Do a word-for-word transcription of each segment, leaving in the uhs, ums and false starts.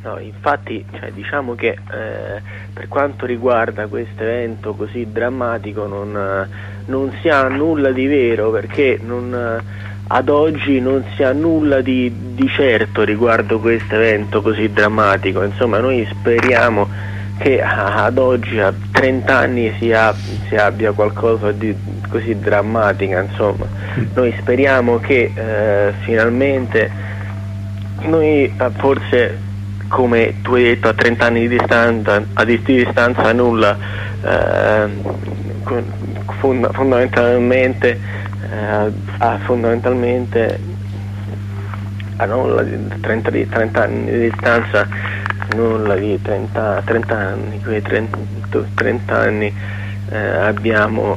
No, infatti, cioè, diciamo che eh, per quanto riguarda questo evento così drammatico non, eh, non si ha nulla di vero, perché non, eh, ad oggi non si ha nulla di, di certo riguardo questo evento così drammatico. Insomma, noi speriamo che ah, ad oggi a trenta anni si, ha, si abbia qualcosa di così drammatica. Insomma, noi speriamo che eh, finalmente noi eh, forse, come tu hai detto, a trenta anni di distanza, a di distanza nulla, eh, fond fondamentalmente, eh, a fondamentalmente a nulla di trenta, di trenta anni di distanza, nulla di trenta, trenta anni, quei trenta, trenta anni eh, abbiamo,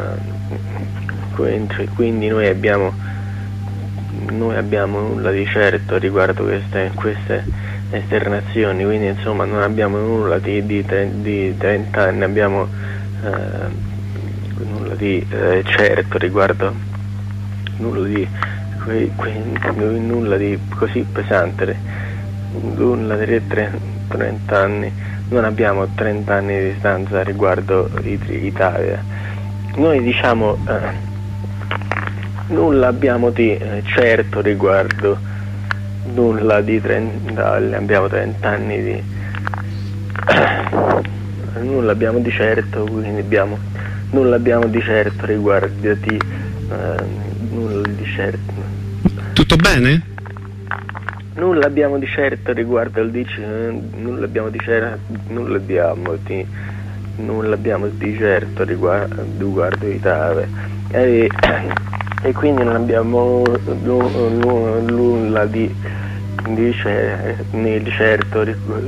eh, quindi noi abbiamo, noi abbiamo nulla di certo riguardo queste, queste esternazioni, quindi insomma non abbiamo nulla di, di, di trenta anni, abbiamo eh, nulla di eh, certo riguardo, nulla di, que, que, nulla di così pesante, nulla di trenta anni, non abbiamo trenta anni di distanza riguardo l'Italia. Noi diciamo eh, nulla abbiamo di eh, certo riguardo nulla di trenta, abbiamo trenta anni di nulla abbiamo di certo, quindi abbiamo nulla abbiamo di certo riguardo di eh, nulla di certo. Tutto bene? Nulla abbiamo di certo riguardo il dici, nulla abbiamo di certo, nulla abbiamo di nulla abbiamo di certo riguardo riguardo l'Italia. E, e quindi non abbiamo nulla di, di, di certo,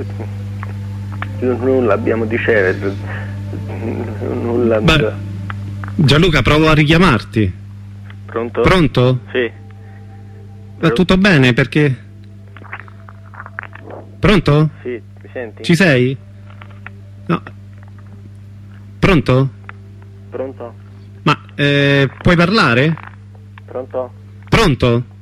nulla abbiamo di certo, nulla. Beh, Gianluca, provo a richiamarti. Pronto? Pronto? Sì. Va tutto bene perché... Pronto? Sì, mi senti? Ci sei? No. Pronto? Pronto? Ma eh, puoi parlare? Pronto? Pronto?